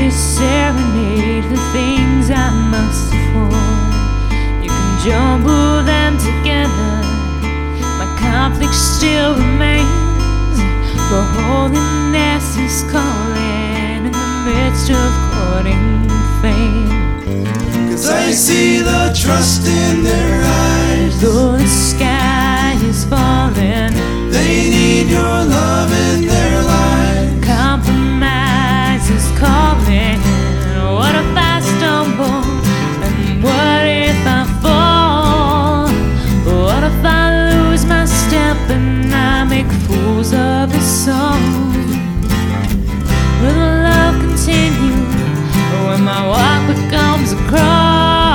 this serenade, the things I must afford. You can jumble them together, my conflict still remains. But holiness is calling in the midst of courting fame. 'Cause I see the trust in their eyes. Though the sky is falling, they need your love in their lives. Compromise is calling. What if I stumble? And what if I fall? What if I lose my step and I make fools of the song? Will the love continue when my walk becomes a cross?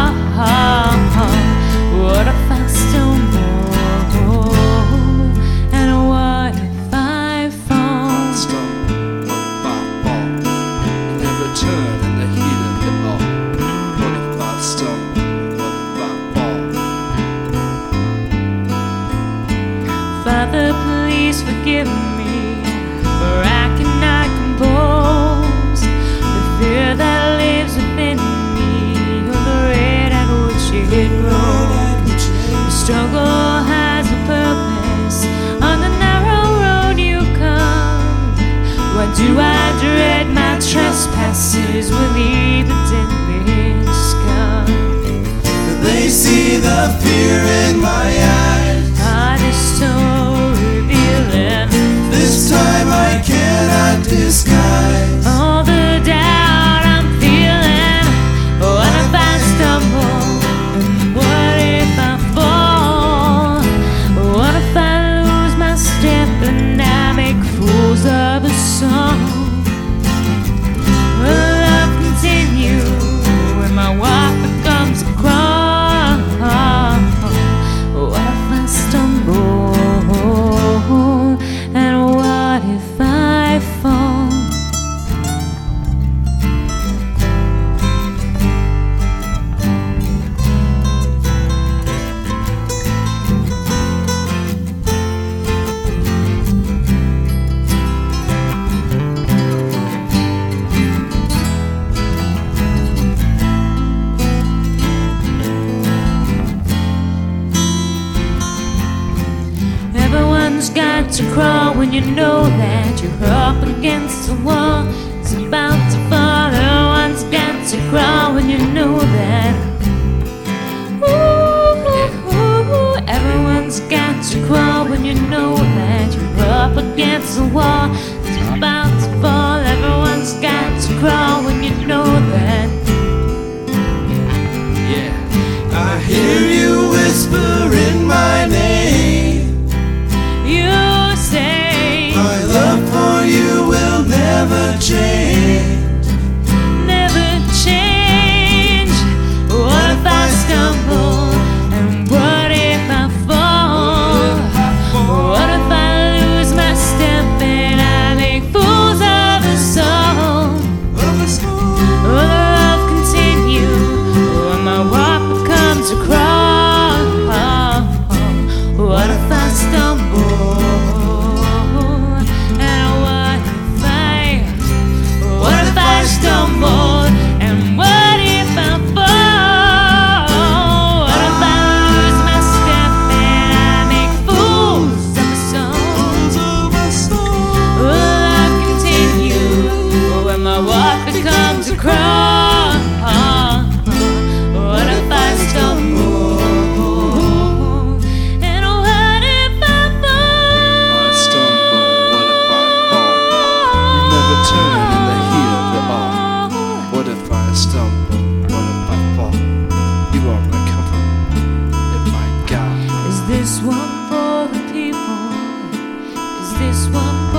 What if I stumble? And what if I fall? Stumble, what if I fall? Never turn in the heat of it all. What if I stumble? What if I fall? Father, please forgive me, for I cannot compose the fear that lives within me, or the rate at which it grows. The struggle has a purpose. On the narrow road you come. Why do I dread my trespasses with evidently scars? They see the fear in my eyes. Heart is so revealing. This time I cannot disguise. All the doubt I'm feeling. What if I stumble? And what if I fall? What if I lose my step and I make fools of a song? Will love continue when my walk becomes a crawl? What if I stumble? And what if I fall? Everyone's got to crawl when you know that you're up against the wall. It's about to fall. Everyone's got to crawl when you know that. Ooh, everyone's got to crawl when you know that you're up against the wall. It's about to fall. Everyone's got to crawl when you know that. Yeah, I hear you whisper in my name. You say My love for you will never change. never change. What if I stumble? And what if I fall? What if I lose my step and I make fools of us all? Will the love continue when my walk becomes a crawl? What if I stumble? And what if I stumble? And what if I fall? What if I lose my step and I make fools of us all? Will love continue when my walk becomes a crawl? What if I stumble? And what if I fall? I stumble, what if I fall? You never turn in the heat of it all. What if I stumble? What if I fall? You are my comfort and my God. Is this one for the people? Is this one